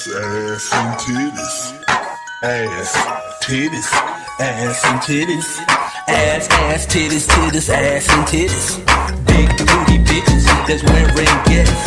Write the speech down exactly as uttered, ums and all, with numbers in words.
ass and titties. Ass, titties, ass and titties. Ass, ass, titties, titties, ass and titties. Big booty bitches that's wearing gets.